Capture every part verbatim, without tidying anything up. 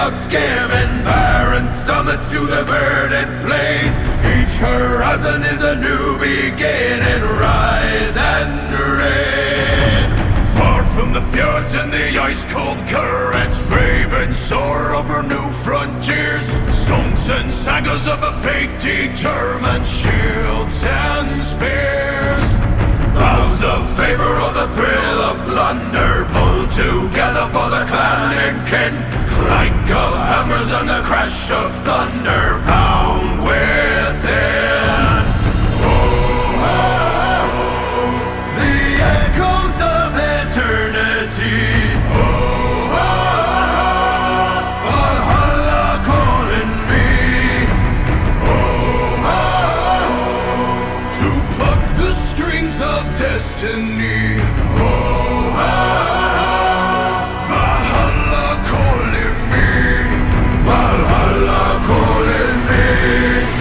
of skimming barren summits to the verdant plains. Each horizon is a new beginning, rise and reign. Far from the fjords and the ice-cold currents, brave and soar over new frontiers. Songs and sagas of a fate determined, shields and spears. Vows of favor or the thrill of plunder, pulled together for the clan and kin. Clank of hammers and the crash of thunder pound within. Oh, oh, oh, the echoes of eternity. Oh, oh, oh, Valhalla calling me. Oh, oh, oh, to pluck the strings of destiny. Oh, oh, oh, Valhalla calling me. Valhalla calling me.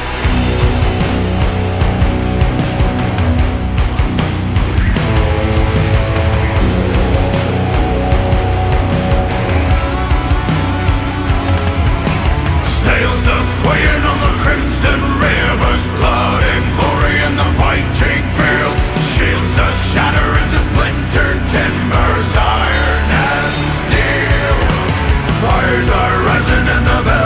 Sails are swaying on the crimson rivers, blood and glory in the fighting fields. Shields are shattering into splintered timbers, iron and steel. Fires are rising in the